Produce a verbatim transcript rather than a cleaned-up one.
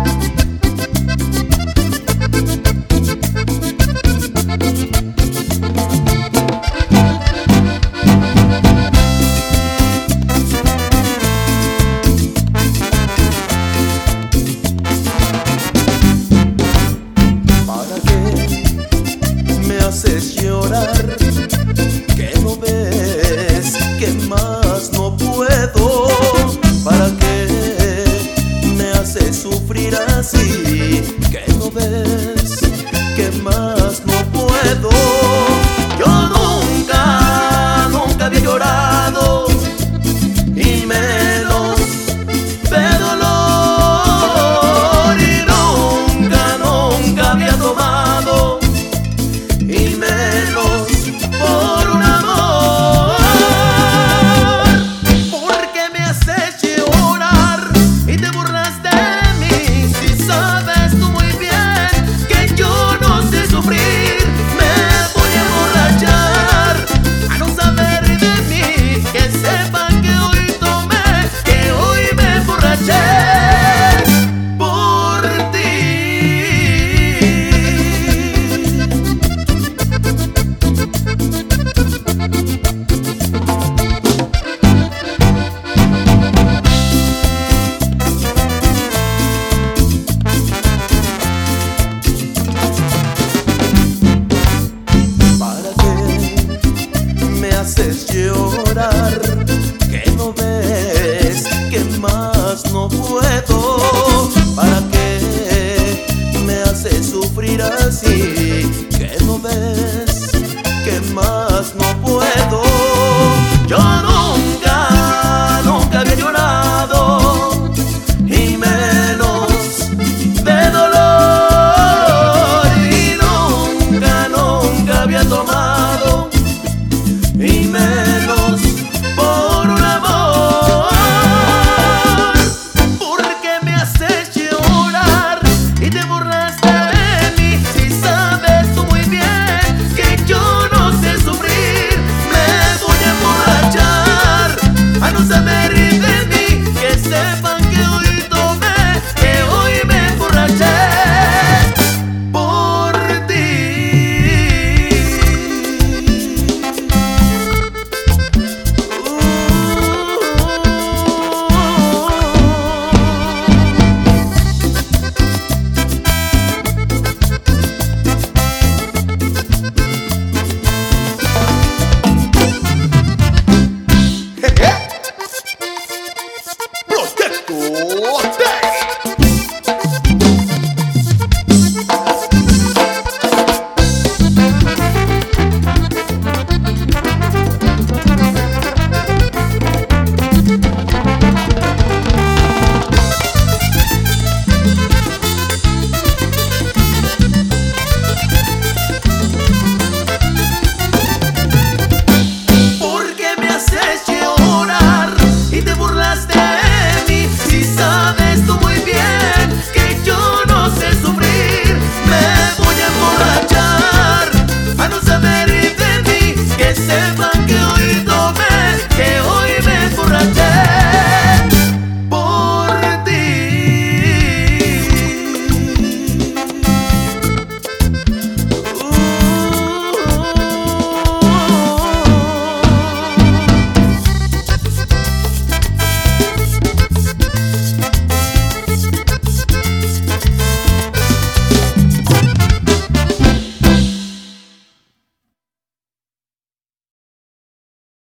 haces llorar, que no ves que más no puedo. ¿Para qué me haces sufrir así? Que no ves que más no puedo. Yo nunca, nunca había llorado, y menos de dolor, y nunca, nunca había tomado, y menos por un amor. Porque me haces llorar y te burlas de mí, si sabes tú muy bien que yo no sé sufrir. Me voy a emborrachar a no saber de mí, que sepan que hoy tomé, que hoy me emborraché por ti. Haces llorar, que no ves que más no puedo. ¿Para qué me haces sufrir así? Que no ves que más no puedo. Yo no